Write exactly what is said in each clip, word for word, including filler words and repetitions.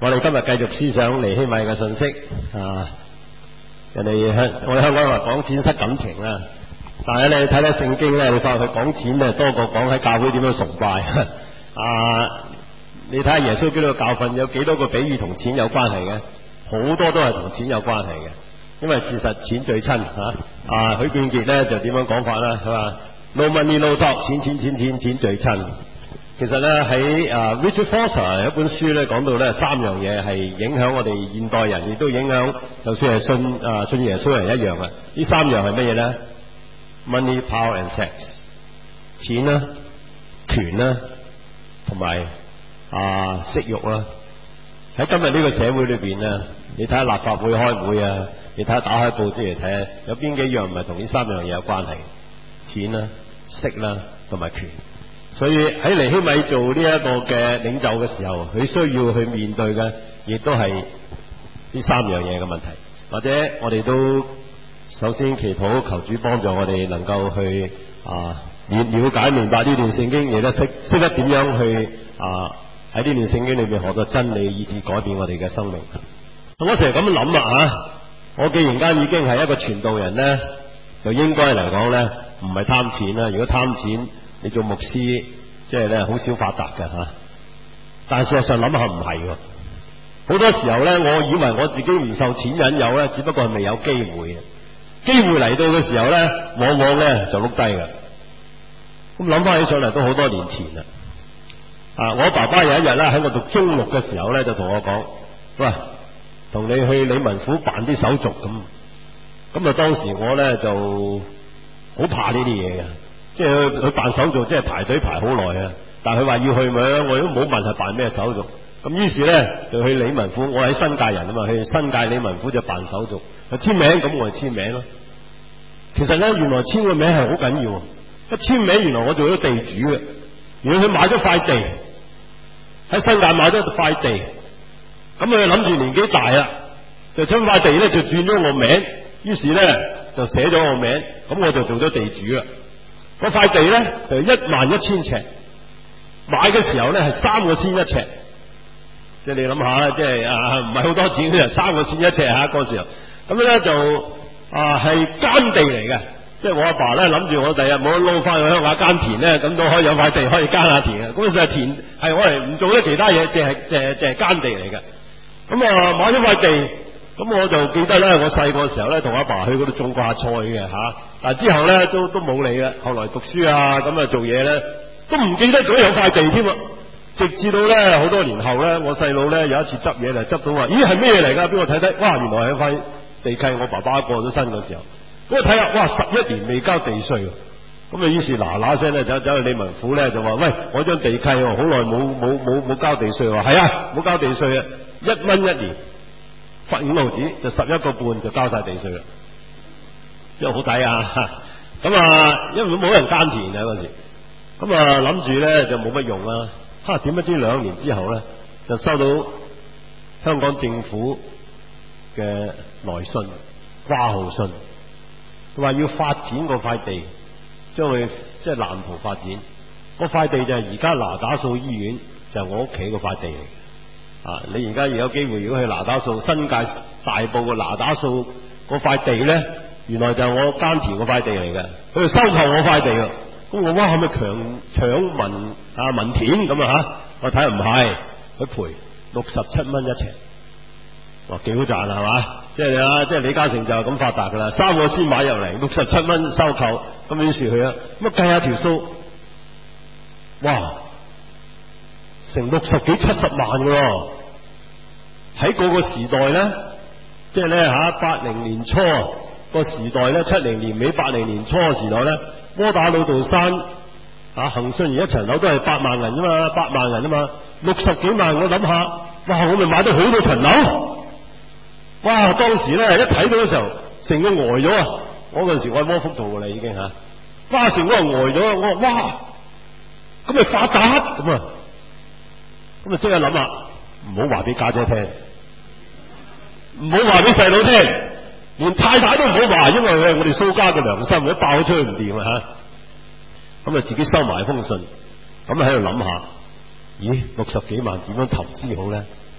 我哋今日繼續思想尼希米嘅信息啊！人哋香我哋香港話講錢失感情啦，但係你睇睇聖經咧，你發覺佢講錢咧多過講喺教會點樣崇拜啊！你睇下耶穌基督嘅教訓有幾多個比喻同錢有關係嘅？好多都係同錢有關係嘅，因為事實錢最親嚇啊！許冠傑咧就點樣講法啦？係嘛 ？No money no talk， 錢錢錢錢錢最親。其實咧喺啊 Richard Foster 一本書咧講到咧三樣嘢係影響我哋現代人，亦都影響就算係信啊信耶穌人一樣嘅。呢三樣係乜嘢咧 ？Money, power and sex， 錢啦、權啦，同埋啊色慾啦。喺今日呢個社會裏邊咧，你睇下立法會開會啊，你睇下打開報紙嚟睇下，有邊幾樣唔係同呢三樣嘢有關係？錢啦、色啦，同埋權。所以喺尼希米做呢一個嘅領袖嘅時候，佢需要去面對嘅，亦都係呢三樣嘢嘅問題。或者我哋都首先祈禱求主幫助我哋能夠去啊了解明白呢段聖經，亦都識識得點樣去啊喺呢段聖經裏面學到真理，以至改變我哋嘅生命。我成日咁諗啊吓，我既然間已經係一個傳道人咧，就應該嚟講咧唔係貪錢啦。如果貪錢，你做牧師即係咧好少發達嘅吓，但係事實上諗下唔係喎。好多時候咧，我以為我自己唔受錢引誘咧，只不過係未有機會嘅。機會嚟到嘅時候咧，往往咧就碌低㗎。咁諗翻起上嚟都好多年前啦。啊，我爸爸有一日咧喺我讀中六嘅時候咧，就同我講：喂，同你去理民府辦啲手續咁。咁啊，當時我咧就好怕呢啲嘢嘅。即係去去辦手續，即係排隊排好耐啊！但係佢話要去咪，我都冇問係辦咩手續。咁於是咧就去理民府，我喺新界人啊嘛，去新界理民府就辦手續，就簽名，咁我就簽名咯。其實咧原來簽個名係好緊要，一簽名原來我做咗地主嘅。原來佢買咗塊地喺新界買咗塊地，咁佢諗住年紀大啦，就將塊地咧就轉咗我名，於是咧就寫咗我名，咁我就做咗地主啦。嗰塊地咧就一萬一千尺，買嘅時候咧係三個仙一尺，即係你諗下，即係啊唔係好多錢嘅，三個仙一尺吓嗰時候，咁咧就啊係耕地嚟嘅，即係我阿爸咧諗住我第日冇得撈翻去鄉下耕田咧，咁都可以有塊地可以耕下田嘅，嗰陣時係田係我嚟唔做咗其他嘢，淨係淨係淨係耕地嚟嘅。咁啊買咗塊地。咁我就記得咧，我細個嘅時候咧，同阿爸去嗰度種過下菜嘅吓，但係之後咧都都冇理啦。後來讀書啊，咁啊做嘢咧，都唔記得咗有塊地添啊。直至到咧好多年後咧，我細佬咧有一次執嘢嚟，執到話：咦係咩嚟㗎？俾我睇睇，哇原來係塊地契，我爸爸過咗身嗰時候，咁我睇下，哇十一年未交地稅，咁啊於是嗱嗱聲咧走走去理民府咧就話：喂，我張地契好耐冇冇冇冇交地稅喎，係啊冇交地稅啊，一蚊一年。罰五毫子就十一個半就交晒地稅啦，即係好抵啊！咁啊，因為冇人耕田啊嗰時，咁啊諗住咧就冇乜用啦。哈，點不知兩年之後咧就收到香港政府嘅來信掛號信，佢話要發展嗰塊地，將佢即係藍圖發展。嗰塊地就係而家那打素醫院，就係我屋企嗰塊地嚟。啊！你而家有機會，如果去那打素新界大埔嘅那打素嗰塊地咧，原來就係我耕田嗰塊地嚟嘅，佢就收購我塊地啊！咁我話係咪強搶民啊民田咁啊吓？我睇下唔係，佢賠六十七蚊一尺，哇幾好賺啊係嘛？即係啊，即係李嘉誠就係咁發達噶啦，三個先買入嚟，六十七蚊收購，咁於是佢啊，咁啊計下條數，哇！成六十幾七十萬嘅喎，喺嗰個時代咧，即係咧吓八零年初個時代咧，七零年尾八零年初嘅時代咧，窩打老道山啊恒信而一層樓都係八萬銀啫嘛，八萬銀啊嘛，六十幾萬我諗下，哇我咪買到好多層樓，哇當時咧一睇到嘅時候，成個呆咗啊！我嗰陣時我喺窩福道噶啦已經吓，哇成個人呆咗，我話哇咁咪發達咁啊！咁啊，即刻諗下，唔好話俾家姐聽，唔好話俾細佬聽，連太太都唔好話，因為我哋蘇家嘅良心一爆出去唔掂啊吓。咁啊，自己收埋封信，咁啊喺度諗下，咦，六十幾萬點樣投資好咧？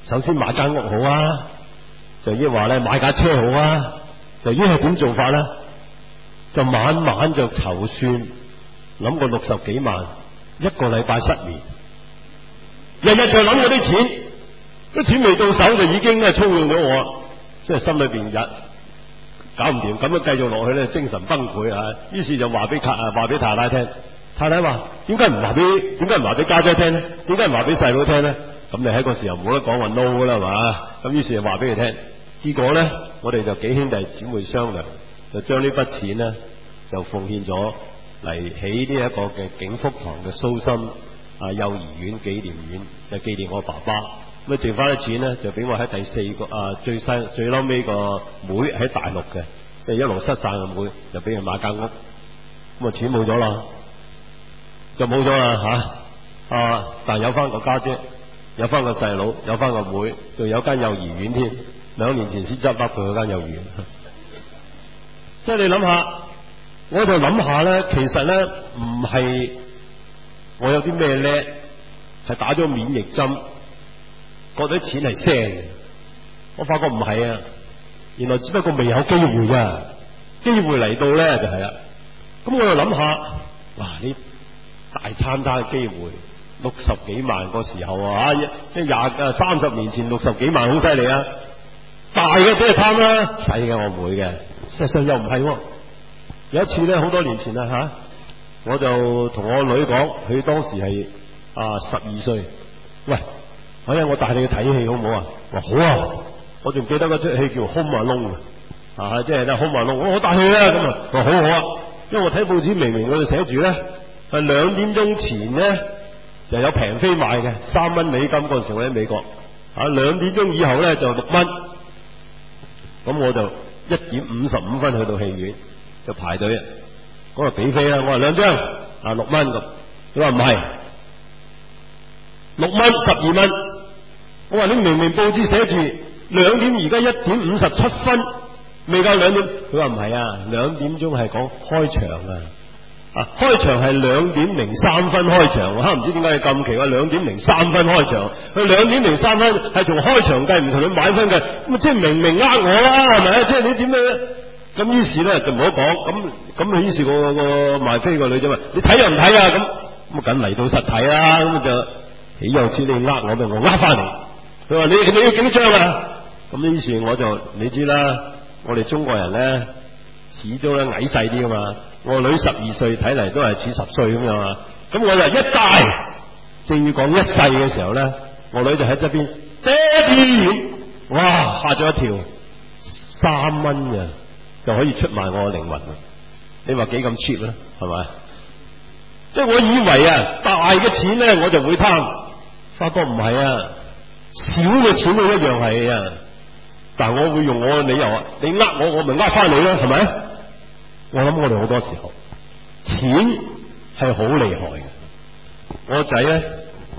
首先買間屋好啊，就抑話咧買架車好啊，就依係點做法咧？就晚晚就籌算，諗過六十幾萬，一個禮拜失眠，日日就諗嗰啲錢，啲錢未到手就已經咧操縱咗我，即係心裏邊日搞唔掂，咁樣繼續落去咧，精神崩潰啊！於是就話俾太話俾太太聽，太太話：點解唔話俾點解唔話俾家姐聽咧？點解唔話俾細佬聽咧？咁你喺個時候冇得講話 no 啦，係嘛？咁於是就話俾佢聽，結果咧，我哋就幾兄弟姊妹商量，就將呢筆錢咧就奉獻咗嚟起呢一個嘅景福堂嘅蘇心啊幼兒園紀念院，就紀念我爸爸。咁啊剩翻啲錢咧，就俾我喺第四個啊最細最嬲尾個妹喺大陸嘅，即係一路失散嘅妹，就俾佢買間屋。咁啊錢冇咗啦，就冇咗啦吓啊！但係有翻個家姐，有翻個細佬，有翻個妹，仲有間幼兒園添。兩年前先執笠佢嗰間幼兒園。即係你諗下，我就諗下咧，其實咧唔係我有啲咩叻，係打咗免疫針，覺得錢係聲嘅。我發覺唔係啊，原來只不過未有機會咋，機會嚟到咧就係啦。咁我就諗下，哇！呢大餐單嘅機會，六十幾萬個時候啊，即係廿啊三十年前六十幾萬好犀利啊！大嘅俾佢貪啦，細嘅我唔會嘅。事實上又唔係喎。有一次咧，好多年前啦吓、啊，我就同我女講，佢當時係啊十二歲。喂，哎呀，我帶你去睇戲好唔好啊？話好啊，我仲記得嗰出戲叫《Home Alone》啊，即係咧《Home Alone》，我我帶去啦咁啊。話好好啊，因為我睇報紙明明嗰度寫住咧，係兩點鐘前咧就有平飛賣嘅，三蚊美金嗰陣時我喺美國啊，兩點鐘以後咧就六蚊。咁我就一點五十五分去到戲院就排隊啊，我話俾飛啦，我話兩張啊六蚊咁，佢話唔係六蚊十二蚊，我話你明明報紙寫住兩點，而家一點五十七分，未夠兩點，佢話唔係啊，兩點鐘係講開場啊。啊！開場係兩點零三分開場，我唔知點解你咁奇怪，兩點零三分開場，佢兩點零三分係從開場計，唔同佢買分嘅，咁即係明明呃我啦，係咪？即係你點樣？咁於是咧就唔好講，咁咁啊於是個個賣飛個女仔話：你睇又唔睇啊？咁咁啊梗嚟到實體啦，咁就豈有此理你呃我咪我呃翻嚟。佢話你你要幾張啊？咁於是我就你知啦，我哋中國人咧始終咧矮細啲噶嘛。我女十二歲，睇嚟都係似十歲咁樣啊！咁我就一大，正要講一世嘅時候咧，我女就喺側邊，爹哋，哇嚇咗一跳，三蚊嘅就可以出賣我嘅靈魂啊！你話幾咁 cheap 咧？係咪？即係我以為啊，大嘅錢咧我就會貪，發覺唔係啊，少嘅錢都一樣係啊。但係我會用我嘅理由啊，你呃我，我咪呃翻你咯，係咪？我諗我哋好多時候，錢係好厲害嘅。我個仔咧，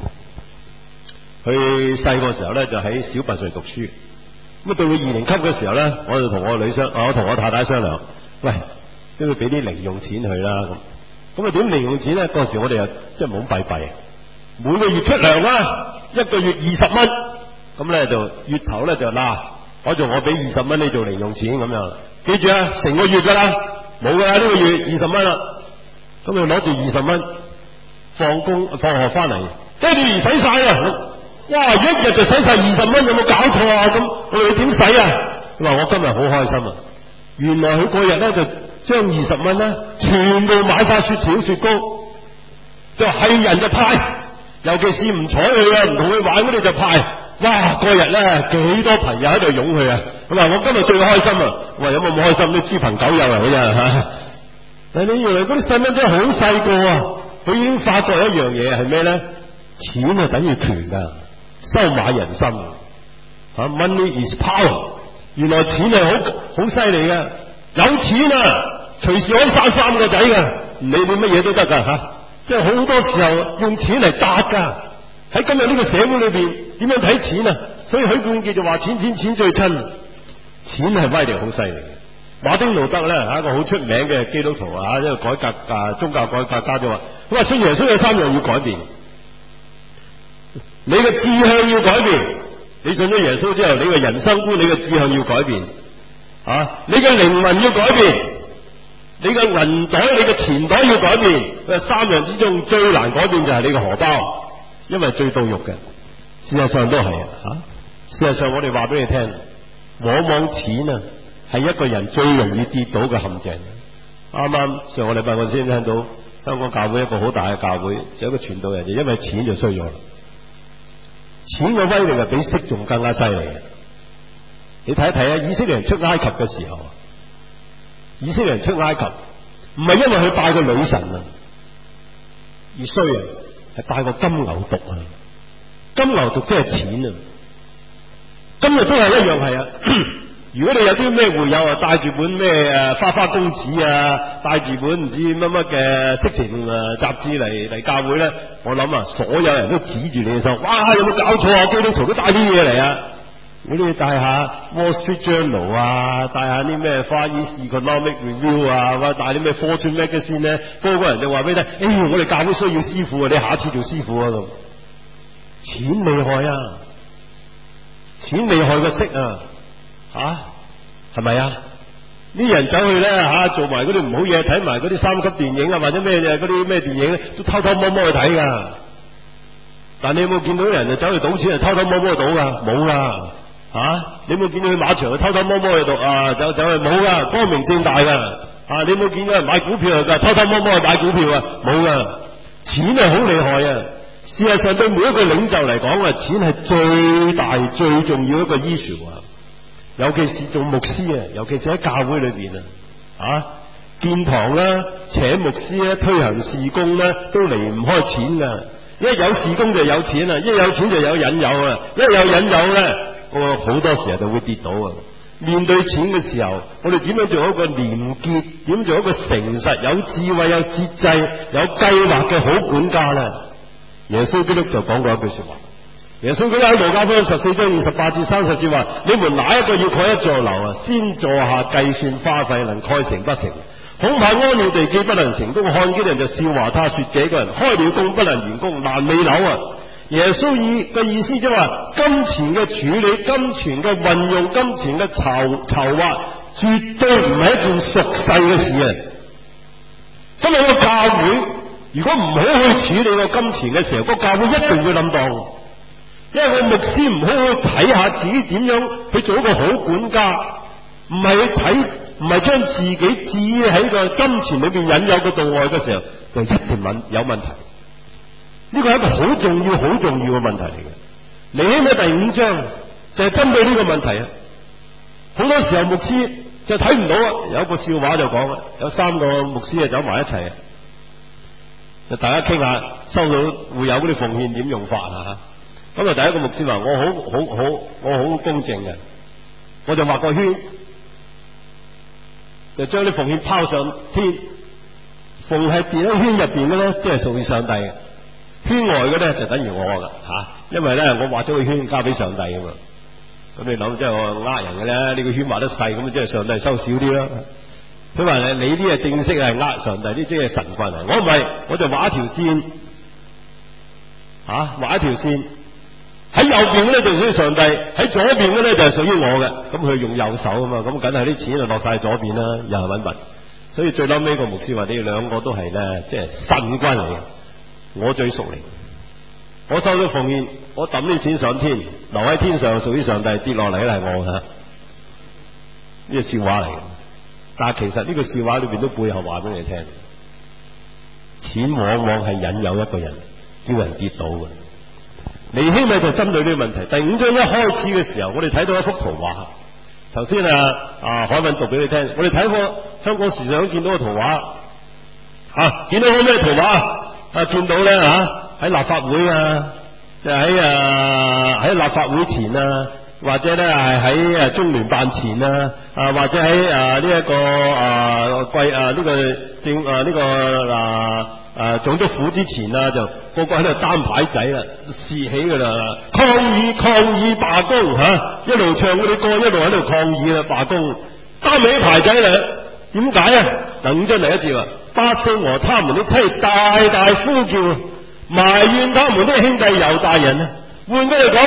佢細個時候咧就喺小拔萃讀書，咁啊到佢二年級嘅時候咧，我就同我女商，我同我太太商量，喂，都要俾啲零用錢佢啦咁。咁啊點零用錢咧？嗰陣時我哋又即係冇咁弊弊，每個月出糧啦，一個月二十蚊，咁咧就月頭咧就嗱，我做我俾二十蚊你做零用錢咁樣，記住啊，成個月噶啦。冇噶啦，呢個月二十蚊啦，咁你攞住二十蚊，放工放學翻嚟，爹哋使晒啊！哇，一日就使晒二十蚊，有冇搞錯啊？咁我哋點使啊？佢話我今日好開心啊！原來佢嗰日咧就將二十蚊咧全部買晒雪條雪糕，就係人就派，尤其是唔睬佢啊，唔同佢玩嗰啲就派。哇！嗰日咧幾多朋友喺度擁佢啊！佢話我今日最開心啊！我話有冇咁開心？啲豬朋狗友嚟嘅啫吓。但係你原來嗰啲細蚊仔好細個啊，佢已經發覺一樣嘢係咩咧？錢係等於權噶，收買人心啊 ！Money is power。原來錢係好好犀利嘅，有錢啊，隨時可以生三個仔嘅，唔理你乜嘢都得噶吓。即係好多時候用錢嚟搭噶。喺今日呢個社會裏邊，點樣睇錢啊？所以許冠傑就話：錢錢錢最親，錢係威力好犀利嘅。馬丁路德咧係一個好出名嘅基督徒啊，一個改革啊宗教改革家就話：佢話信耶穌有三樣要改變，你嘅志向要改變， 你信咗耶穌之後，你嘅人生觀、你嘅志向要改變啊！你嘅靈魂要改變，你嘅銀袋、你嘅錢袋要改變。佢三樣之中最難改變就係你嘅荷包，因為最到肉嘅。事實上都係啊！事實上我哋話俾你聽，往往錢啊係一個人最容易跌倒嘅陷阱。啱啱上個禮拜我先聽到香港教會一個好大嘅教會，有一個傳道人就因為錢就衰咗啦。錢嘅威力係比色仲更加犀利嘅。你睇一睇啊，以色列人出埃及嘅時候，以色列人出埃及唔係因為佢拜個女神啊，而衰啊，係拜個金牛犢啊。金牛犢即係錢啊。今日都係一樣係啊。如果你有啲咩會友啊，帶住本咩誒花花公子啊，帶住本唔知乜乜嘅色情誒雜誌嚟嚟教會咧，我諗啊，所有人都指住你嘅手，哇！有冇搞錯啊？基督徒都帶啲嘢嚟啊！你都要帶下 Wall Street Journal 啊，帶下啲咩 Far East Economic Review 啊，或者帶啲咩 Fortune Magazine 咧，個個人就話俾你聽，誒，我哋教會需要師傅啊，你下次做師傅啊咁。錢厲害啊！錢厲害過色啊！啊，係咪啊？啲人走去咧吓、啊，做埋嗰啲唔好嘢，睇埋嗰啲三級電影啊，或者咩嘢嗰啲咩電影咧，都偷偷摸摸去睇噶。但你有冇見到啲人就走去賭錢，係偷偷摸摸去賭噶？冇噶。啊，你有冇見到去馬場去偷偷摸摸去賭啊？走走去冇噶，光明正大噶。啊，你有冇見到人買股票噶？偷偷摸摸去買股票啊？冇噶。錢係好厲害啊！事實上對每一個領袖嚟講啊，錢係最大最重要一個 issue 啊。尤其是做牧師啊，尤其是喺教會裏邊啊，啊建堂啦，請牧師咧，推行事工咧，都離唔開錢噶。一有事工就有錢啊，一有錢就有引誘啊，一有引誘咧，我好多時候就會跌倒啊。面對錢嘅時候，我哋點樣做一個廉潔，點做一個誠實、有智慧、有節制、有計劃嘅好管家咧？耶穌基督就講過一句說話。耶穌佢喺路加福音十四章二十八至三十節話：你們哪一個要蓋一座樓啊？先坐下計算花費，能蓋成不成？恐怕安了地基不能成功。看見人就笑話他說：這個人開了工不能完工，爛尾樓啊！耶穌意嘅意思即係話，金錢嘅處理、金錢嘅運用、金錢嘅籌籌劃，絕對唔係一件俗世嘅事啊！今日個教會如果唔好去處理個金錢嘅時候，個教會一定會冧檔。因為個牧師唔好去睇下自己點樣去做一個好管家，唔係去睇，唔係將自己置喺個金錢裏邊引誘個度外嘅時候，就一定問有問題。呢個係一個好重要、好重要嘅問題嚟嘅。尼希米第五章就係針對呢個問題啊！好多時候牧師就睇唔到啊！有一個笑話就講啦，有三個牧師啊走埋一齊啊，就大家傾下收到會有嗰啲奉獻點用法啊！咁啊，第一個牧師話：我好好好，我好公正嘅，我就畫個圈，就將啲奉獻拋上天，逢係電喺圈入邊嘅咧，即係屬於上帝嘅；圈外嘅咧就等於我噶吓、啊，因為咧我畫咗個圈交俾上帝噶嘛。咁你諗即係我呃人嘅咧？呢、這個圈畫得細，咁即係上帝收少啲啦。佢話你呢啲係正式係呃上帝，呢啲係神棍嚟。我唔係，我就畫一條線，吓、啊、畫一條線。喺右邊咧就屬於上帝，喺左邊嘅咧就係屬於我嘅。咁佢用右手啊嘛，咁梗係啲錢就落晒左邊啦，又係搵物。所以最嬲尾個牧師話：你哋兩個都係咧，即係神棍嚟嘅。我最熟你，我收咗奉獻，我抌啲錢上天，留喺天上屬於上帝，跌落嚟咧係我吓。呢個笑話嚟嘅，但係其實呢個笑話裏邊都背後話俾你聽，錢往往係引誘一個人，叫人跌倒嘅。尼希米就針對呢個問題。第五章一開始嘅時候，我哋睇到一幅圖畫。頭先啊啊海文讀俾你聽，我哋睇過香港時常見到個圖畫。啊，見到個咩圖畫？啊，見到咧吓喺立法會啊，就喺啊喺立法會前啊，或者咧係喺誒中聯辦前啊，啊或者喺啊呢一個啊貴啊呢個政啊呢個啊啊總督府之前啊，就個個喺度擔牌仔啦，士氣噶啦，抗議抗議罷工吓、啊，一路唱嗰啲歌，一路喺度抗議啦罷工，擔起牌仔啦，點解啊？嗱，五章嚟一次話，百姓和他們的妻大大呼叫，埋怨他們的兄弟猶大人啊。換句嚟講，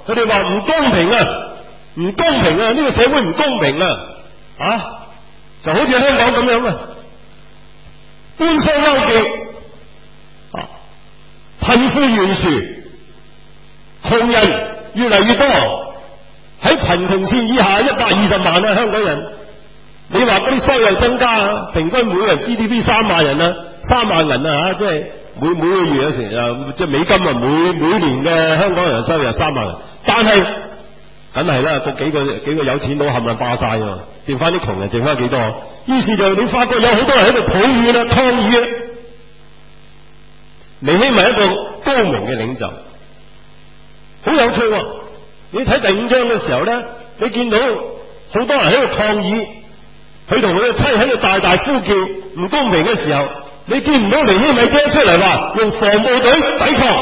佢哋話唔公平啊，唔公平啊，呢、這個社會唔公平啊，啊，就好似香港咁樣啊，官商勾結，啊，貧富懸殊，窮人越嚟越多，喺貧窮線以下一百二十萬啊，香港人，你話嗰啲收入增加啊，平均每個人 G D P 三萬人啊，三萬銀啊吓，即係每每個月有時啊，即係美金啊，每每年嘅香港人收入三萬人，但係梗係啦，個幾個幾個有錢佬冚唪唥霸晒啊，剩翻啲窮人剩翻幾多？於是就你發覺有好多人喺度抱怨啊、抗議啊。尼希米係一個高明嘅領袖，好有趣喎。你睇第五章嘅時候咧，你見到好多人喺度抗議，佢同佢嘅妻喺度大大呼叫唔公平嘅時候，你見唔到尼希米驚出嚟話用防暴隊抵抗，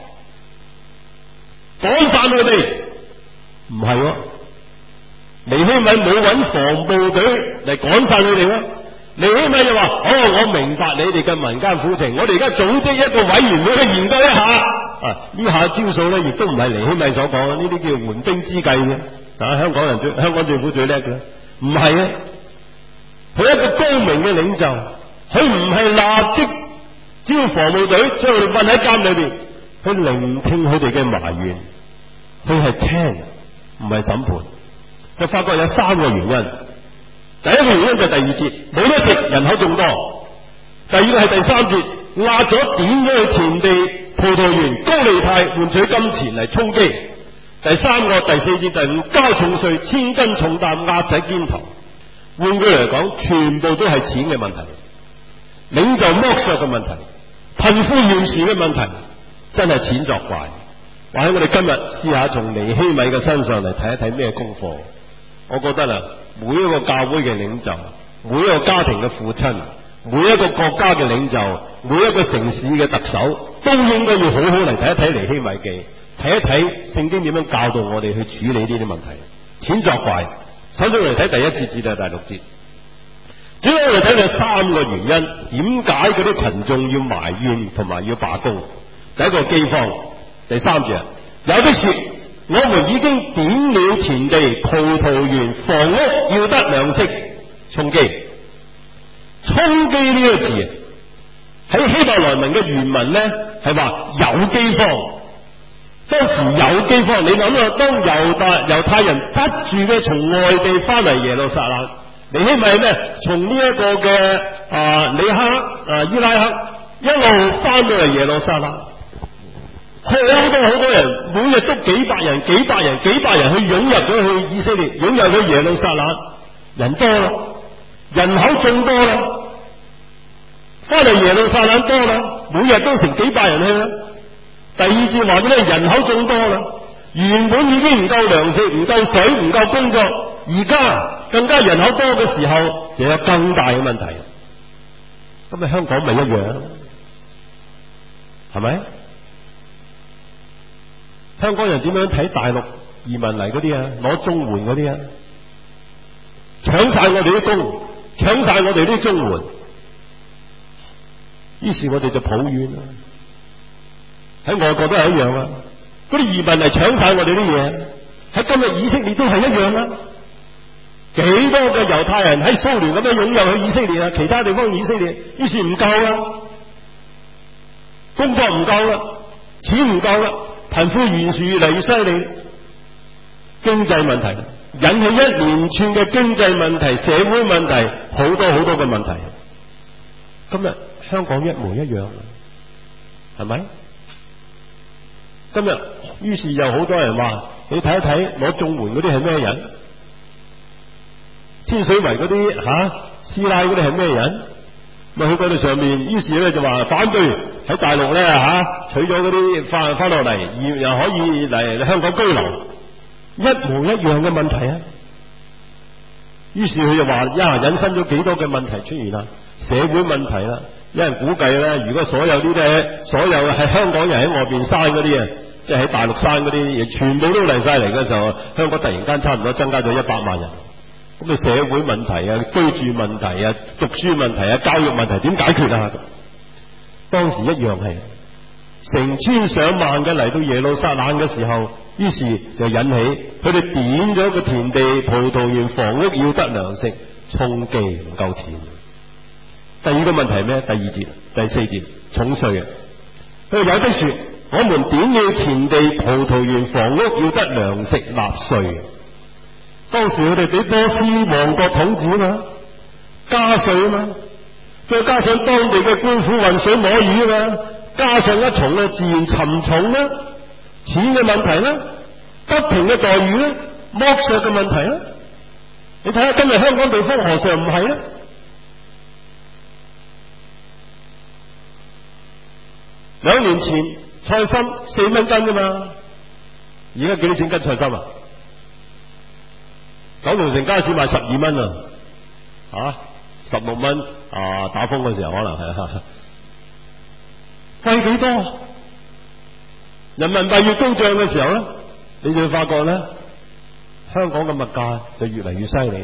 趕散佢哋，唔係喎。尼希米冇揾防暴隊嚟趕散佢哋喎。尼希米就話：哦，我明白你哋嘅民間苦情，我哋而家組織一個委員會去研究一下。啊，呢下招數咧，亦都唔係尼希米所講，呢啲叫緩兵之計嘅。啊，香港人最香港政府最叻嘅，唔係啊，佢一個高明嘅領袖，佢唔係立即招防暴隊將佢哋困喺監裏邊，去聆聽佢哋嘅埋怨，佢係聽，唔係審判。就發覺有三個原因。第一個原因就係第二節冇得食，人口眾多；第二個係第三節壓咗點咗去田地葡萄園高利貸換取金錢嚟充飢；第三個第四節第五交重稅，千斤重擔壓喺肩頭。換句嚟講，全部都係錢嘅問題，領袖剝削嘅問題，貧富懸殊嘅問題，真係錢作怪。或者我哋今日試下從尼希米嘅身上嚟睇一睇咩功課。我覺得啦，每一個教會嘅領袖，每一個家庭嘅父親，每一個國家嘅領袖，每一個城市嘅特首，都應該要好好嚟睇一睇尼希米記，睇一睇聖經點樣教導我哋去處理呢啲問題。錢作怪，首先我哋睇第一節至到第六節，主要我哋睇睇三個原因，點解嗰啲群眾要埋怨同埋要罷工。第一個饑荒，第三節有啲說，我們已經點了田地、葡萄園、房屋，要得糧食充飢。充飢呢個字喺希伯來文嘅原文咧係話有饑荒。當時有饑荒，你諗下，當猶大猶太人不住嘅從外地翻嚟耶路撒冷，尼希米咧從呢一個嘅啊里克啊伊拉克一路翻到嚟耶路撒冷。好多好多人，每日都幾百人、幾百人、幾百人去湧入咗去以色列，湧入去耶路撒冷，人多啦，人口眾多啦，翻嚟耶路撒冷多啦，每日都成幾百人去啦。第二節話俾你，人口眾多啦，原本已經唔夠糧食、唔夠水、唔夠工作，而家更加人口多嘅時候，就有更大嘅問題。咁咪香港咪一樣，係咪？香港人點樣睇大陸移民嚟嗰啲啊？攞綜援嗰啲啊？搶晒我哋啲工，搶晒我哋啲綜援。於是我哋就抱怨啦。喺外國都係一樣啊！嗰啲移民嚟搶晒我哋啲嘢。喺今日以色列都係一樣啦。幾多嘅猶太人喺蘇聯咁樣湧入去以色列啊？其他地方以色列，於是唔夠啦，工作唔夠啦，錢唔夠啦。貧富懸殊越嚟越犀利，經濟問題引起一連串嘅經濟問題、社會問題，好多好多嘅問題。今日香港一模一樣，係咪？今日於是有好多人話：你睇一睇攞綜援嗰啲係咩人？天水圍嗰啲吓師奶嗰啲係咩人？咪去嗰度上面，於是咧就話反對喺大陸咧吓取咗嗰啲翻翻落嚟，而又可以嚟香港居留，一模一樣嘅問題啊！於是佢就話呀，引申咗幾多嘅問題出現啦，社會問題啦。有人估計咧，如果所有呢啲所有係香港人喺外邊生嗰啲啊，即係喺大陸生嗰啲嘢，全部都嚟晒嚟嘅時候，香港突然間差唔多增加咗一百萬人。咁啊，社會問題啊、居住問題啊、讀書問題啊、教育問題點解決啊？當時一樣係成千上萬嘅嚟到耶路撒冷嘅時候， 於是就引起佢哋點咗個田地、葡萄園、房屋要得糧食，充飢唔夠錢。第二個問題係咩？第二節、第四節重稅啊！佢有的說：我們點要田地、葡萄園、房屋要得糧食納稅？當時佢哋俾波斯王國統治啊嘛，加稅啊嘛，再加上當地嘅官府渾水摸魚啊嘛，加上一重咧自然沉重啦，錢嘅問題啦，不平嘅待遇咧，剝削嘅問題啦。你睇下今日香港地方何嘗唔係咧？兩年前菜心四蚊斤㗎嘛，而家幾多錢斤菜心啊？九龍城街市賣十二蚊啊，吓十六蚊啊！打風嘅時候可能係貴幾多？人民幣越高漲嘅時候咧，你就會發覺咧，香港嘅物價就越嚟越犀利。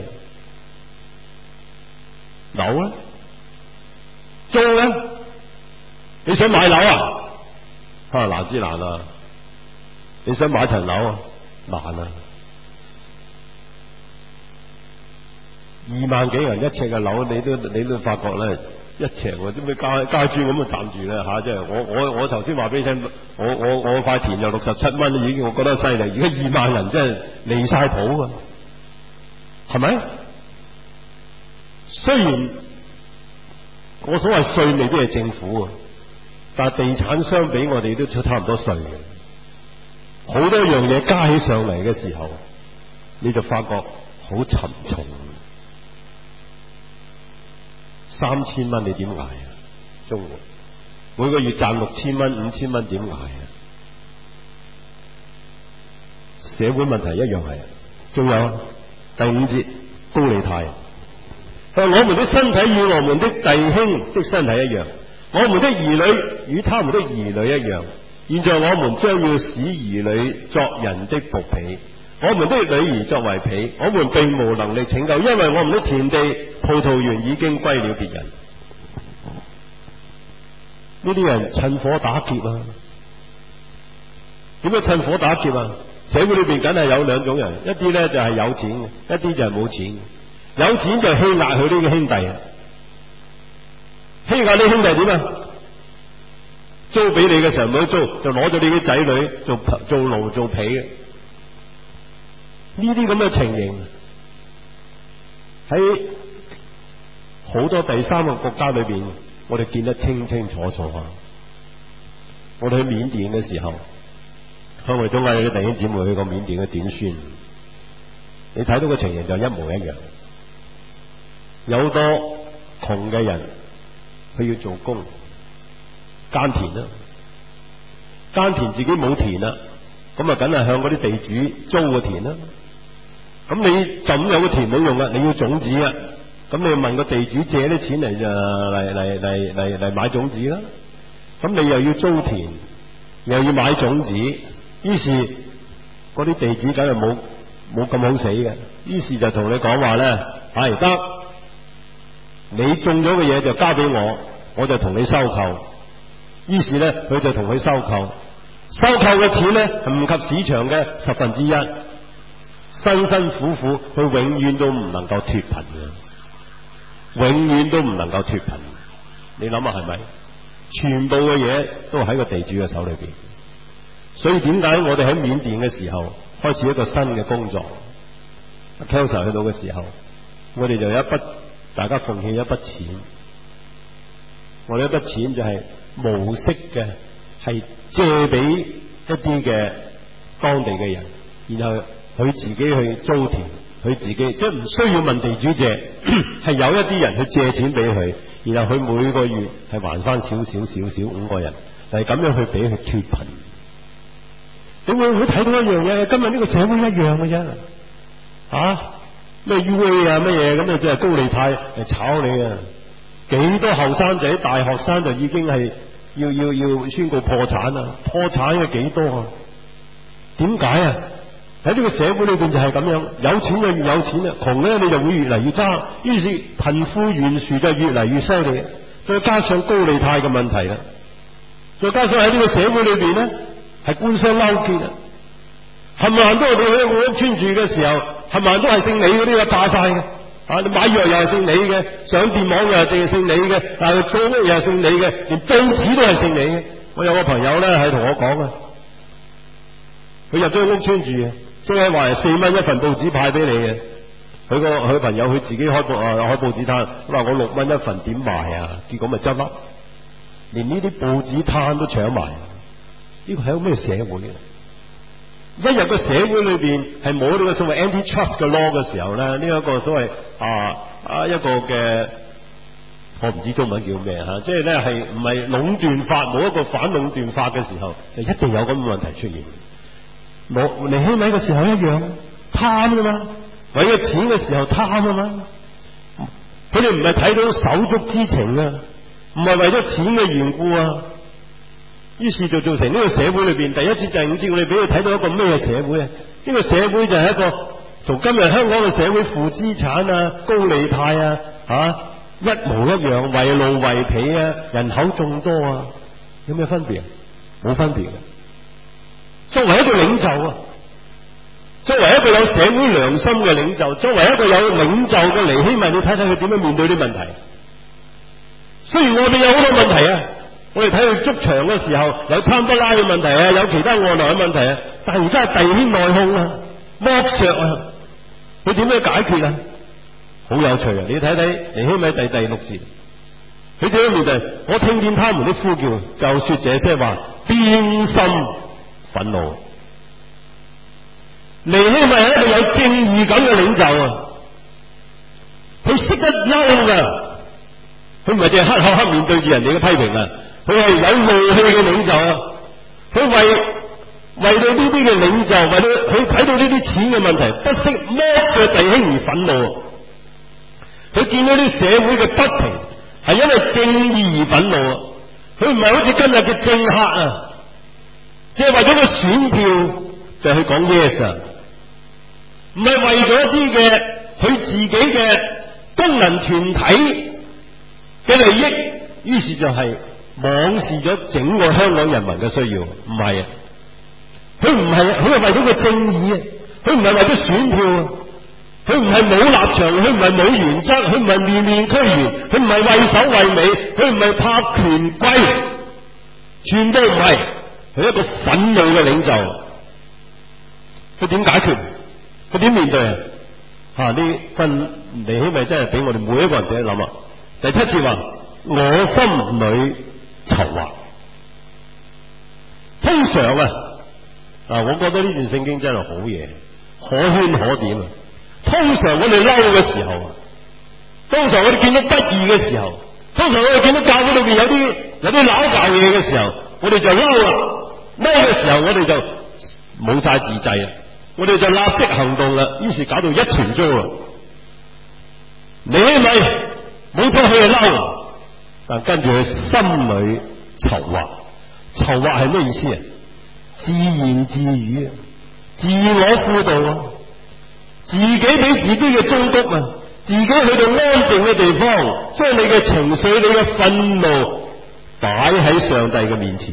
樓咧，租咧，你想買樓啊？啊難之難啊！你想買層樓啊？難啊！二萬幾人一尺嘅樓，你都你都發覺咧，一尺喎，點解加加磚咁啊站住咧吓？即係我我我頭先話俾你聽，我我我塊田就六十七蚊，已經我覺得犀利。而家二萬人真係離晒譜啊，係咪？雖然我所謂稅未必係政府啊，但係地產商俾我哋都出差唔多稅嘅。好多樣嘢加起上嚟嘅時候，你就發覺好沉重。三千蚊你點捱啊？中國每個月賺六千蚊、五千蚊點捱啊？社會問題一樣係。仲有第五節高利貸，我們的身體與我們的弟兄的身體一樣，我們的兒女與他們的兒女一樣。現在我們將要使兒女作人的僕婢，我們的女兒作為婢，我們並無能力拯救，因為我們的田地、葡萄園已經歸了別人。呢啲人趁火打劫啊！點解趁火打劫啊？社會裏邊梗係有兩種人，一啲咧就係有錢嘅，一啲就係冇錢嘅。有錢就欺壓佢呢個兄弟，欺壓呢兄弟點啊？租俾你嘅時候唔好租，就攞咗你啲仔女做做奴做婢嘅。呢啲咁嘅情形喺好多第三個國家裏邊，我哋見得清清楚楚啊！我哋去緬甸嘅時候，我哋中間有啲弟兄姊妹去過緬甸嘅展宣，你睇到個情形就一模一樣。有好多窮嘅人，佢要做工耕田啦，耕田自己冇田啦，咁啊，梗係向嗰啲地主租個田啦。咁你就咁有個田冇用啦，你要種子啊！咁你問個地主借啲錢嚟就嚟嚟嚟嚟嚟買種子啦。咁你又要租田，又要買種子，於是嗰啲地主梗係冇冇咁好死嘅，於是就同你講話咧，係得，你種咗嘅嘢就交俾我，我就同你收購。於是咧，佢就同佢收購，收購嘅錢咧係唔及市場嘅十分之一。辛辛苦苦，佢永遠都唔能夠脫貧嘅，永遠都唔能夠脫貧。你諗下係咪？全部嘅嘢都喺個地主嘅手裏邊。所以點解我哋喺緬甸嘅時候開始一個新嘅工作 Kelsa 去到嘅時候，我哋就有一筆，大家奉獻一筆錢。我哋一筆錢就係無息嘅，係借俾一啲嘅當地嘅人，然後佢自己去租田，佢自己即係唔需要問地主借，係有一啲人去借錢俾佢，然後佢每個月係還翻少少少少五個人，係咁樣去俾佢脫貧。你會唔會睇到一樣嘢？今日呢個社會一樣嘅啫，啊咩 U A 啊乜嘢咁啊，即係高利貸嚟炒你啊！幾多後生仔大學生就已經係要要要宣告破產啊！破產嘅幾多啊？點解啊？喺呢個社會裏邊就係咁樣，有錢就越有錢啦，窮咧你就會越嚟越差，於是貧富懸殊就越嚟越犀利。再加上高利貸嘅問題啦，再加上喺呢個社會裏邊咧係官商勾結啊， 冚唪唥都我哋去我屋村住嘅時候，冚唪唥都係姓李嗰啲啊，霸晒嘅。啊！你買藥又係姓李嘅，上電網又係淨係姓李嘅，但係租屋又係姓李嘅，連報紙都係姓李嘅。我有個朋友咧係同我講啊，佢入咗屋村住嘅，即係話係四蚊一份報紙派俾你嘅。佢個佢朋友佢自己開報啊開報紙攤，佢話我六蚊一份點賣啊？結果咪執笠，連呢啲報紙攤都搶埋。呢個係一個咩社會啊？一入個社會裏邊係冇呢個所謂 anti-trust 嘅 law 嘅時候咧，呢、這、一個所謂啊啊一個嘅，我唔知中文叫咩吓，即係咧係唔係壟斷法，冇一個反壟斷法嘅時候，就一定有咁嘅問題出現。冇尼希米嘅時候一樣貪噶嘛，為咗錢嘅時候貪噶嘛，佢哋唔係睇到手足之情啊，唔係為咗錢嘅緣故啊。於是就造成呢個社會裏邊第一節第五節，我哋俾佢睇到一個咩社會啊？呢個社會就係一個同今日香港嘅社會負資產啊、高利貸啊、吓、啊、一模一樣，為奴為婢啊，人口眾多啊，有咩分別啊？冇分別嘅。作為一個領袖啊，作為一個有社會良心嘅領袖，作為一個有領袖嘅尼希米，你睇睇佢點樣面對啲問題。雖然我哋有好多問題啊。我哋睇佢捉場嘅時候，有參不拉嘅問題啊，有其他外來嘅問題啊，但係而家係弟兄內訌啊、剝削啊，佢點樣解決啊？好有趣啊！你睇睇尼希米第第六節，佢點樣面對？我聽見他們的呼叫，就說這些話，邊心憤怒。尼希米係一個有正義感嘅領袖啊，佢識得嬲噶，佢唔係淨係黑口黑面對住人哋嘅批評啊。佢係有怒氣嘅領袖啊！佢為為到呢啲嘅領袖，為到佢睇到呢啲錢嘅問題，不惜剝削弟兄而憤怒。佢見到啲社會嘅不平，係因為正義而憤怒啊！佢唔係好似今日嘅政客啊，即係為咗個選票就去講 yes 啊，唔係為咗一啲嘅佢自己嘅功能團體嘅利益，於是就係、是。妄視咗整個香港人民嘅需要，唔係啊！佢唔係，佢係為咗個正義啊！佢唔係為咗選票啊！佢唔係冇立場，佢唔係冇原則，佢唔係面面俱圓，佢唔係畏首畏尾，佢唔係怕權貴，全都唔係。佢係一個憤怒嘅領袖，佢點解決？佢點面對啊？啊！呢真尼希米真係俾我哋每一個人自己諗啊！第七節話：我心裏籌劃。通常啊，啊，我覺得呢段聖經真係好嘢，可圈可點啊！通常我哋嬲嘅時候，通常我哋見到不義嘅時候，通常我哋見到教會裏邊有啲有啲拗教嘢嘅時候，我哋就嬲啦。嬲嘅時候，我哋就冇晒自制啦，我哋就立即行動啦，於是搞到一團糟啦。你咪冇錯，佢係嬲。但跟住佢心裏籌劃，籌劃係咩意思啊？自言自語啊，自我輔導啊，自己俾自己嘅忠告啊，自己去到安靜嘅地方，將你嘅情緒、你嘅憤怒擺喺上帝嘅面前。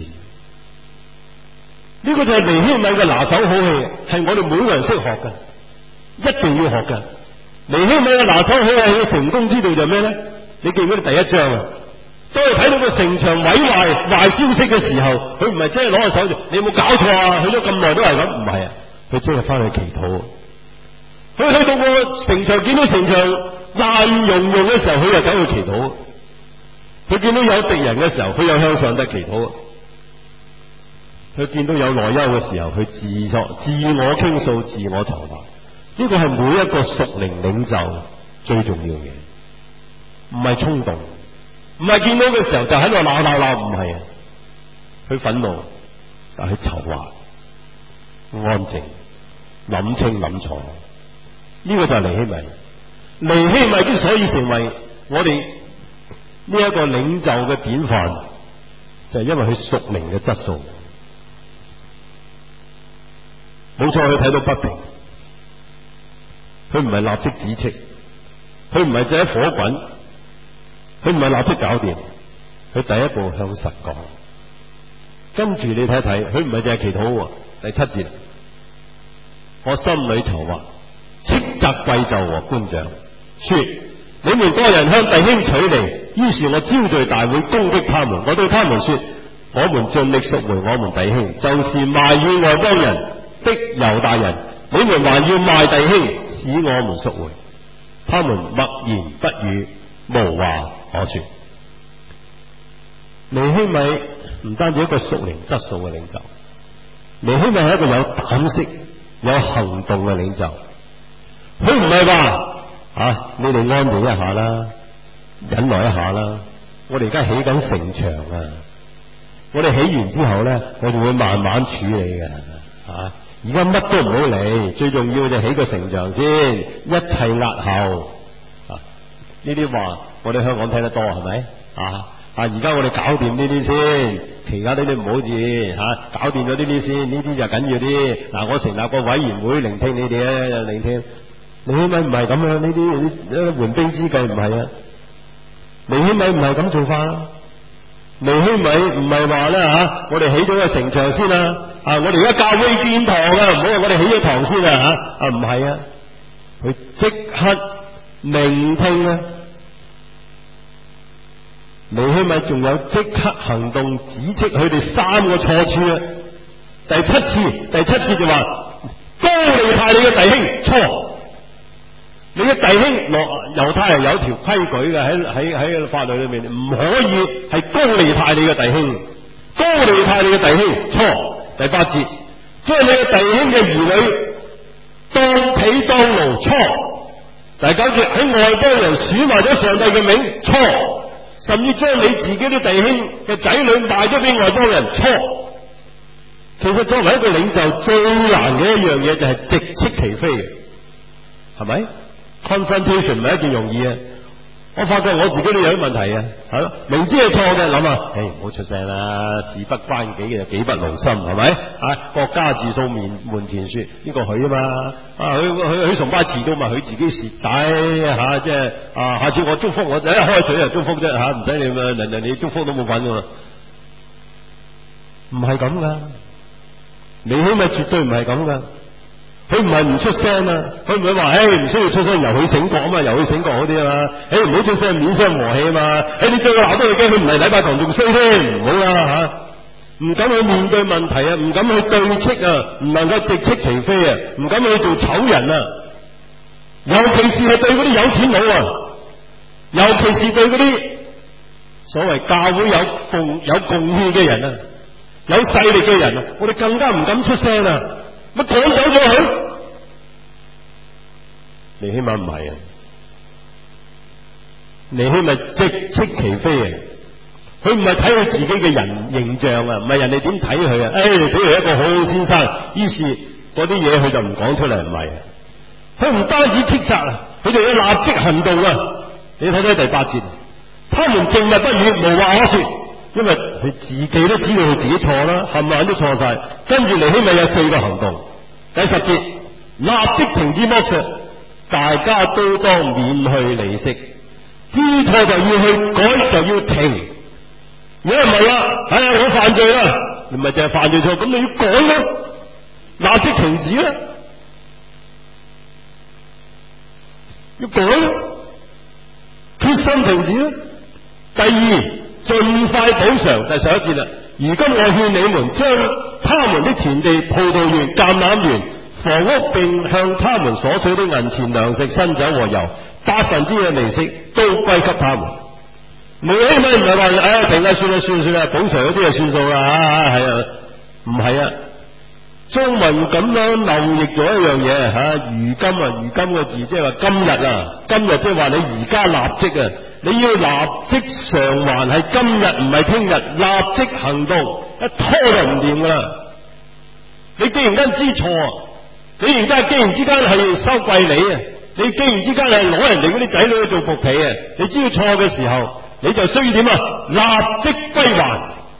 呢、這個就係尼希米嘅拿手好戲，係我哋每個人識學嘅，一定要學嘅。尼希米嘅拿手好戲嘅成功之道就係咩咧？你記唔記得第一章啊？當佢睇到個城牆毀壞壞消息嘅時候，佢唔係真係攞個手住，你有冇搞錯啊？去咗咁耐都係咁，唔係啊，佢真係翻去祈禱。佢去到個城牆，見到城牆爛溶溶嘅時候，佢又走去祈禱。佢見到有敵人嘅時候，佢又向上帝祈禱。佢見到有內憂嘅時候，佢自作自我傾訴、自我籌劃。呢個係每一個屬靈領袖最重要嘅，唔係衝動。唔係見到嘅時候就喺度鬧鬧鬧，唔係啊！佢憤怒，但係籌劃、安靜、諗清諗楚，呢個就係尼希米。尼希米之所以成為我哋呢一個領袖嘅典範，就係因為佢屬靈嘅質素。冇錯，佢睇到不平，佢唔係立即指斥，佢唔係借火滾。佢唔係立即搞掂，佢第一步向神講，跟住你睇睇，佢唔係淨係祈禱喎。第七節， 我心裏籌劃，斥責貴胄和官長，說：你們個人向弟兄取利。於是我招聚大會攻擊他們，我對他們說：我們盡力贖回我們弟兄，就是賣與外邦人的猶大人，你們還要賣弟兄，使我們贖回。他們默然不語，無話可說。尼希米唔單止一個屬靈質素嘅領袖，尼希米係一個有膽識、有行動嘅領袖。佢唔係話啊，你哋安靜一下啦，忍耐一下啦。我哋而家起緊城牆啊，我哋起完之後咧，我哋會慢慢處理嘅。啊，而家乜都唔好理，最重要就起個城牆先，一切押後。啊，呢啲話我哋香港聽得多係咪？啊。啊！而家我哋搞掂呢啲先，其他呢啲唔好字吓，搞掂咗呢啲先，呢啲就緊要啲。嗱、啊，我成立個委員會聆聽你哋咧，聆聽。尼希米唔係咁樣，呢啲緩兵之計唔係啊。尼希米唔係咁做法。尼希米唔係話咧吓，我哋起咗個城牆先啦。啊，我哋而家教會建堂啊，唔好話我哋起咗堂先啊吓。啊，唔係啊，佢即刻聆聽啊。尼希米仲有即刻行動指斥佢哋三個錯處啊！第七次，第七次就話哥尼派你嘅弟兄錯，你嘅弟兄落猶太人有條規矩嘅，喺喺喺法律裏面唔可以係哥尼派你嘅弟兄，哥尼派你嘅弟兄錯。第八節，將你嘅弟兄嘅兒女當婢當奴錯。第九節，喺外邦人損壞咗上帝嘅名錯。甚至將你自己啲弟兄嘅仔女賣咗俾外邦人，錯。其實作為一個領袖，最難嘅一樣嘢就係直斥其非嘅，係咪 ？Confrontation 唔係一件容易啊！我發覺我自己都有啲問題啊，係咯，明知係錯嘅，諗下，誒，唔好出聲啦，事不關己嘅就己不勞心，係咪？啊，國家自掃門門前雪，呢個佢啊嘛，啊，佢佢佢崇拜遲到咪佢自己蝕底吓，即係啊，下次我祝福我就一開嘴就祝福啫吓，唔使你啊，人哋你祝福都冇份噶嘛，唔係咁噶，尼希米絕對唔係咁噶。佢唔係唔出聲啊，佢唔會話誒唔需要出聲，由佢醒覺啊嘛，由佢醒覺好啲啊嘛，誒唔好出聲，免傷和氣啊嘛，誒你最後鬧到佢驚，佢唔係禮拜堂仲衰添，唔好啦吓，唔敢去面對問題啊，唔敢去對斥啊，唔能夠直斥其非啊，唔敢去做醜人啊，尤其是係對嗰啲有錢佬啊，尤其是對嗰啲所謂教會有奉有貢獻嘅人啊，有勢力嘅人啊，我哋更加唔敢出聲啊。乜趕走咗佢？尼希米唔係啊，尼希米直斥其非啊！佢唔係睇佢自己嘅人形象啊，唔係人哋點睇佢啊？誒、哎，比如一個好好先生，於是嗰啲嘢佢就唔講出嚟，唔係。佢唔單止斥責啊，佢哋要立即行動啊！你睇睇第八節，他們靜默不語，無話可說。因為佢自己都知道佢自己錯啦，冚唪唥都錯晒。跟住尼希米有四個行動。第十節，立即停止剝削，大家都當免去利息，知錯就要去改，就要停。如果唔係啦，哎呀我犯罪啦，你咪淨係犯罪錯，咁你要改咯，立即停止啦，要改咯，決心停止啦。第二，盡快補償。第十一節啦，如今我勸你們將他們的田地、葡萄園、橄欖園、房屋，並向他們所取的銀錢、糧食、新酒和油，百分之一嘅利息都歸給他們。尼希米唔係話誒停啦，算啦算啦算啦，補償嗰啲就算數啦，係啊，唔係啊。中文咁樣漏譯咗一樣嘢吓，如今啊，如今個字即係話今日啊，今日即係話你而家立即啊。你要立即償還，係今日唔係聽日，立即行動，一拖就唔掂噶啦。你既然間知錯，你而家既然之間係收貴利啊，你既然之間係攞人哋嗰啲仔女去做僕婢啊，你知道錯嘅時候，你就需要點啊？立即歸還，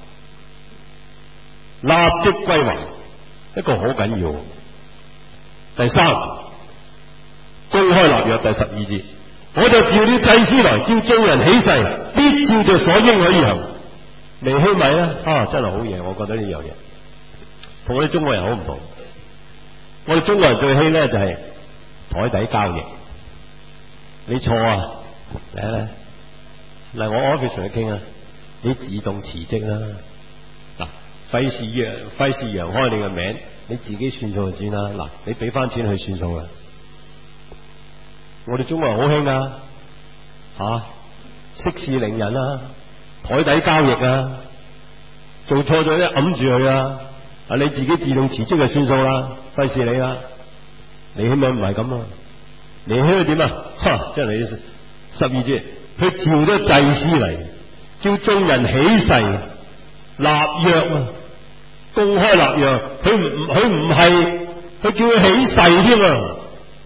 立即歸還，一個好緊要。第三，公開立約，第十二節。我就召啲祭司來，叫眾人起誓，必照着所應許而行。尼希米咧啊，真係好嘢，我覺得呢樣嘢同我哋中國人好唔同。 我哋中國人最興咧就係台底交易。你錯啊！嚟嚟嚟，我 office 同你傾啊，你自動辭職啦。嗱，費事揚費事揚開你嘅名，你自己算數就算啦。嗱，你俾翻錢去算數啦。我哋中國人好興啊，吓息事寧人啊，台底交易啊，做錯咗咧揞住佢啊，啊你自己自動辭職就算數啦，費事你啦。尼希米唔係咁啊，尼希米點啊？哈，即係你十二節，佢召咗祭司嚟，叫眾人起誓立約啊，公開立約。佢唔佢唔係，佢叫佢起誓添啊。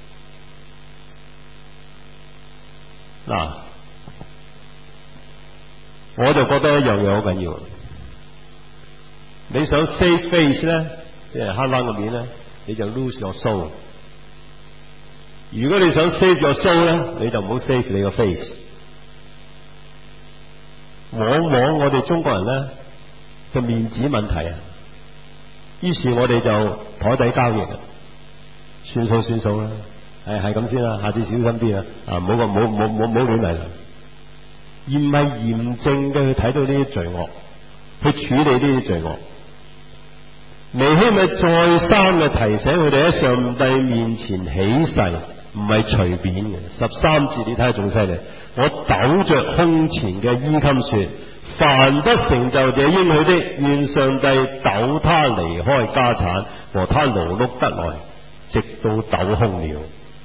嗱，我就覺得一樣嘢好緊要。你想 save face 咧，即係慳翻個面咧，你就 lose your soul。如果你想 save your soul 咧，你就唔好 save 你個 face。往往我哋中國人咧嘅面子問題啊，於是我哋就台底交易，算數算數啦，係係咁先啦，下次小心啲啊，啊唔好個唔好唔好唔好唔好亂嚟啦，而唔係嚴正嘅去睇到呢啲罪惡，去處理呢啲罪惡。尼希米再三嘅提醒佢哋喺上帝面前起誓，唔係隨便嘅。十三節你睇下仲犀利，我抖着胸前嘅衣襟說，凡不成就這應許的，願上帝抖他離開家產和他勞碌得來，直到抖空了。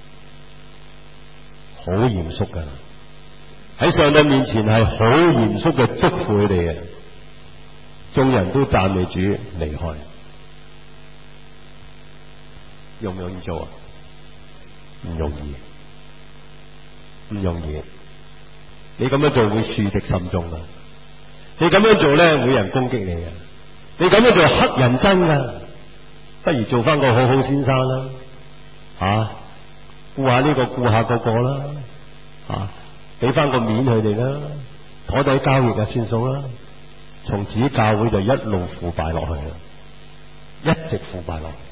好嚴肅噶，喺上帝面前係好嚴肅嘅祝福佢哋嘅，眾人都讚美主離開。容唔容易做啊？唔容易，唔容易。你咁樣做會樹敵甚眾啊！你咁樣做咧，會有人攻擊你啊！你咁樣做乞人憎噶，不如做翻個好好先生啦，吓、啊，顧下呢個顧下嗰個啦，吓、啊，俾翻個面佢哋啦，台底交易就算數啦。從此教會就一路腐敗落去啦，一直腐敗落去。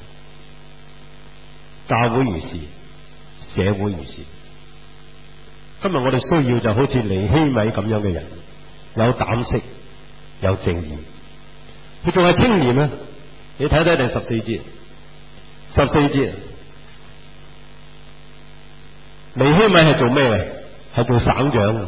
教會如是，社會如是。今日我哋需要就好似尼希米咁樣嘅人，有膽識，有正義。佢仲係青年啊！你睇睇第十四節，十四節，尼希米係做咩嘅？係做省長。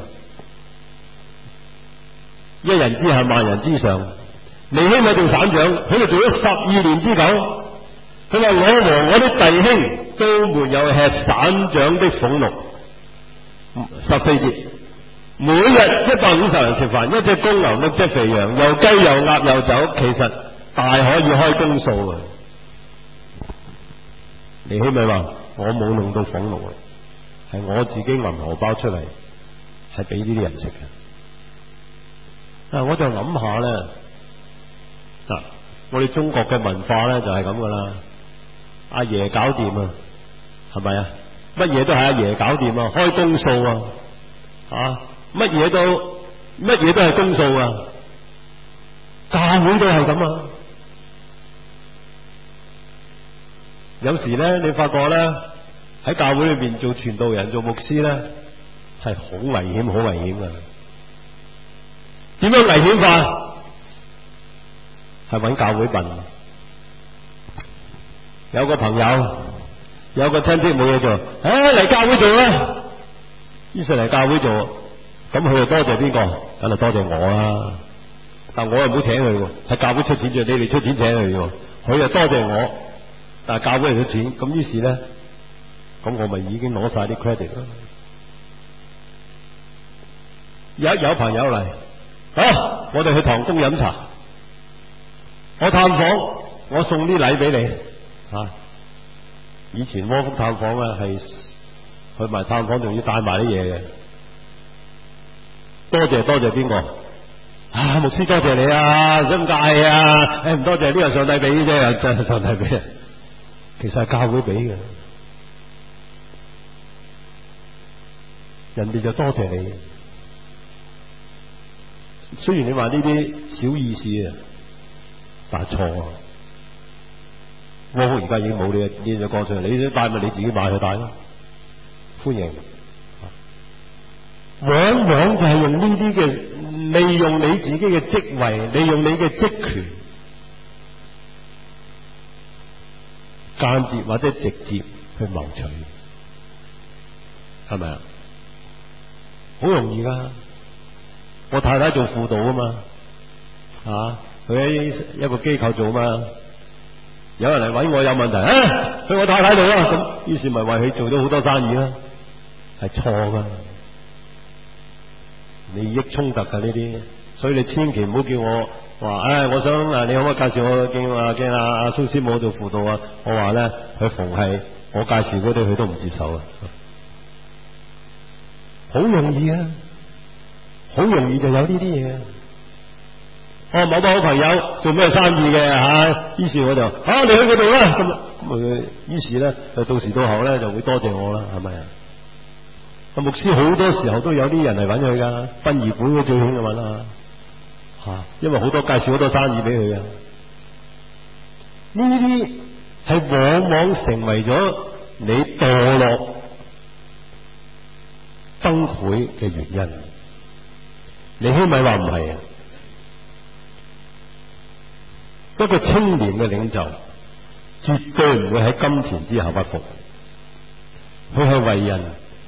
一人之下，萬人之上。尼希米做省長，佢就做咗十二年之久。佢話：我和我的弟兄都沒有吃省長的俸祿。十四節，每日一百五十人食飯，一隻公牛，六隻肥羊，又雞又鴨又酒，其實大可以開公數啊！尼希米話：我冇弄到俸祿，係我自己銀荷包出嚟，係俾呢啲人食嘅。啊，我就諗下咧，嗱，我哋中國嘅文化咧就係咁噶啦。阿爺搞掂啊，係咪啊？乜嘢都係阿爺搞掂啊，開公數啊，吓，乜嘢都乜嘢都係公數啊，教會都係咁啊。有時咧，你發覺咧喺教會裏邊做傳道人、做牧師咧，係好危險、好危險噶。點樣危險法？係搵教會笨。有個朋友，有個親戚冇嘢做，誒嚟教會做啦。於是嚟教會做，咁佢就多謝邊個？梗係多謝我啦。但我又唔好請佢喎，係教會出錢啫，你哋出錢請佢喎。佢又多謝我，但係教會嚟出錢，咁於是咧，咁我咪已經攞晒啲 credit 啦。有有朋友嚟，啊，我哋去唐宮飲茶，我探訪，我送啲禮俾你。啊！以前窩福探訪啊，係去埋探訪，仲要帶埋啲嘢嘅。多謝多謝邊個？啊，牧師多謝你啊，真介啊！誒，唔多謝呢個上帝俾啫，真係上帝俾。其實係教會俾嘅，人哋就多謝你。雖然你話呢啲小意思啊，但係錯啊。 窩夫而家已經冇呢呢隻歌唱，你帶咪你自己買去帶咯，歡迎。往往就係用呢啲嘅，利用你自己嘅職位，利用你嘅職權，間接或者直接去謀取，係咪啊？好容易噶，我太太做輔導啊嘛，啊，佢喺一個機構做啊嘛，有人嚟揾我有問題，啊，去我太太度啊，咁於是咪為佢做咗好多生意啦，係錯噶。利益衝突噶呢啲，所以你千祈唔好叫我話，唉、哎，我想啊，你可唔可以介紹我見啊見阿阿蘇師母做輔導啊？我話咧，佢逢係我介紹嗰啲，佢都唔接受啊。好容易啊，好容易就有呢啲嘢。哦，某個好朋友做咩生意嘅吓，於是我就啊，你去嗰度啦。咁咁於是咧，就到時到後咧就會多謝我啦，係咪啊？牧師好多時候都有啲人嚟揾佢噶，殯儀館都最興嘅揾啦吓，因為好多介紹好多生意俾佢嘅。呢啲係往往成為咗你墮落崩潰嘅原因。尼希米話唔係啊，一個青年嘅領袖絕對唔會喺金錢之下屈服，佢係為人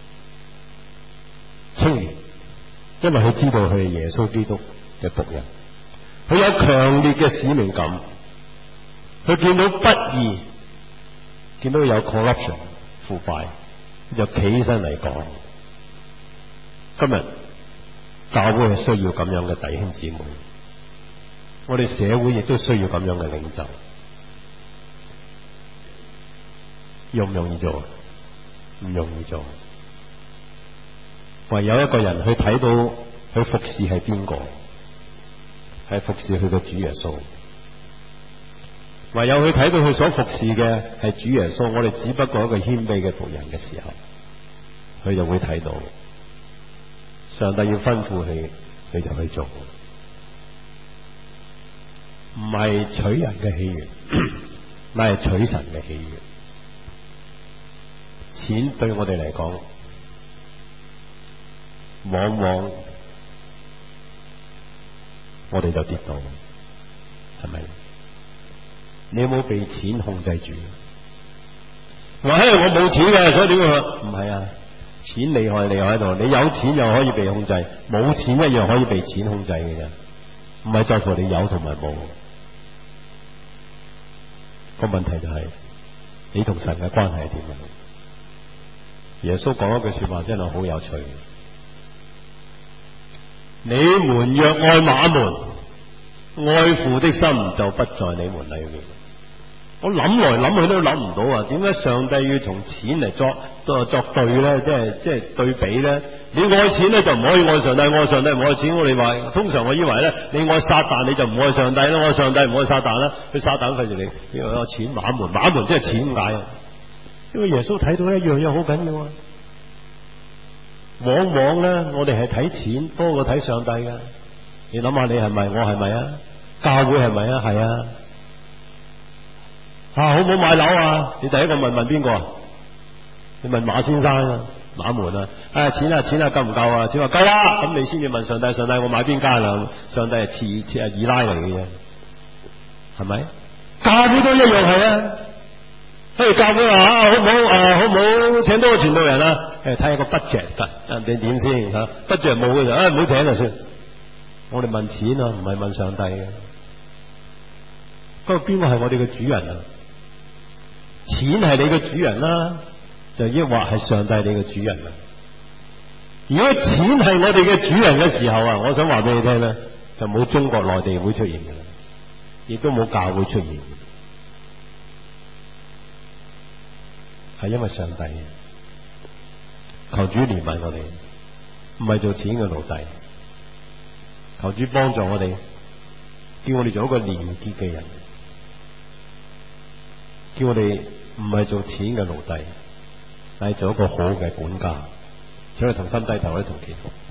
青年，因為佢知道佢係耶穌基督嘅僕人，佢有強烈嘅使命感，佢見到不義，見到有 corruption 腐敗，就企起身嚟講。今日教會係需要咁樣嘅弟兄姊妹，我哋社會亦都需要咁樣嘅領袖。容唔容易做？唔容易做。唯有一個人去睇到佢服侍係邊個，係服侍佢嘅主耶穌。唯有佢睇到佢所服侍嘅係主耶穌，我哋只不過一個謙卑嘅僕人嘅時候，佢就會睇到上帝要吩咐佢，佢就去做，唔係取人嘅喜悅，乃係取神嘅喜悅。錢對我哋嚟講，往往我哋就跌到，係咪？你有冇被錢控制住？話嘿，我冇錢嘅，所以點啊？唔係啊，錢厲害厲害喺度，你有錢又可以被控制，冇錢一樣可以被錢控制嘅啫。唔係在乎你有同埋冇，個問題就係你同神嘅關係係點樣？耶穌講一句說話真係好有趣。你們若愛馬門，愛父的心就不在你們裏面。我諗來諗去都諗唔到啊！點解上帝要從錢嚟作作作對咧？即係即係對比咧？你愛錢咧就唔可以愛上帝，愛上帝唔愛錢。我哋話通常我以為咧，你愛撒旦你就唔愛上帝啦，愛上帝唔愛撒旦啦。佢撒旦費事你，因為有錢馬門，馬門即係錢解。因為耶穌睇到一樣嘢好緊要啊！往往咧，我哋係睇錢多過睇上帝㗎。你諗下，你係咪？我係咪啊？教會係咪啊？係啊！啊，好唔好買樓啊？你第一個問問邊個啊？你問馬先生啊，馬門啊？啊，錢啊，錢啊，夠唔夠啊？錢話夠啦，咁你先至問上帝，上帝我買邊間啊？上帝係次次係二奶嚟嘅啫，係咪？教會都一樣係啊。譬如教會話啊，好唔好啊？好唔好請多個傳道人啊？誒，睇下個 budget 得，你點先吓 ？budget 冇嘅就啊，唔好請就算。我哋問錢啊，唔係問上帝嘅。不過邊個係我哋嘅主人啊？錢係你嘅主人啦，就抑或係上帝你嘅主人啊？如果錢係我哋嘅主人嘅時候啊，我想話俾你聽咧，就冇中國內地會出現嘅啦，亦都冇教會出現，係因為上帝。求主憐憫我哋，唔係做錢嘅奴隸。求主幫助我哋，叫我哋做一個廉潔嘅人，叫我哋唔係做錢嘅奴隸，但係做一個好嘅管家。請你同心低頭，一同祈禱。